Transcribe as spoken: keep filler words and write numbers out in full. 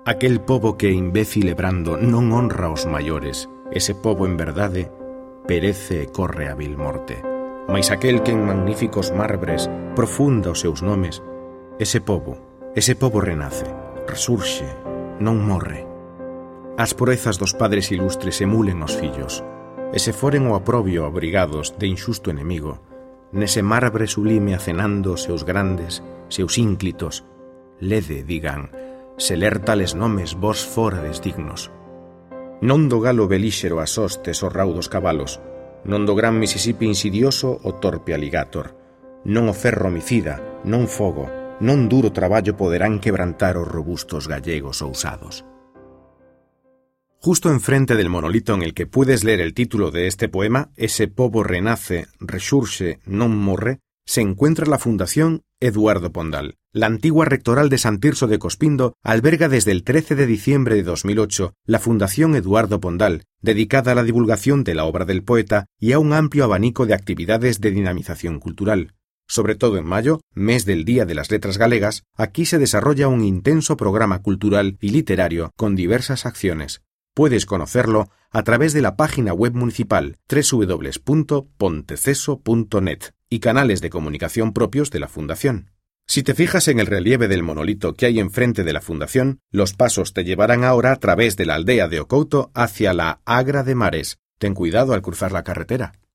Aquel pobo que, imbécil e brando, non honra aos maiores, ese pobo en verdade perece e corre a vil morte. Mais aquel que en magníficos marbres profunda os seus nomes, ese pobo, ese pobo renace, resurxe, non morre. As proezas dos padres ilustres emulen os fillos, e se foren o aprobio abrigados de injusto enemigo, nese marbre sublime acenando os seus grandes, seus ínclitos, lede, digan, se ler tales nomes vos forades dignos. Non do galo belíxero as hostes os raudos cabalos, non do gran Mississippi insidioso o torpe aligator, non o ferro homicida, non fogo, non duro traballo poderán quebrantar os robustos gallegos ousados. Justo enfrente del monolito en el que puedes leer el título de este poema, Ese pobo renace, resurxe, non morre, se encuentra la Fundación Eduardo Pondal. La antigua rectoral de San Tirso de Cospindo alberga desde el trece de diciembre de dos mil ocho la Fundación Eduardo Pondal, dedicada a la divulgación de la obra del poeta y a un amplio abanico de actividades de dinamización cultural. Sobre todo en mayo, mes del Día de las Letras Galegas, aquí se desarrolla un intenso programa cultural y literario con diversas acciones. Puedes conocerlo a través de la página web municipal doble u doble u doble u punto ponteceso punto net y canales de comunicación propios de la Fundación. Si te fijas en el relieve del monolito que hay enfrente de la Fundación, los pasos te llevarán ahora a través de la aldea de Ocouto hacia la Agra de Mares. Ten cuidado al cruzar la carretera.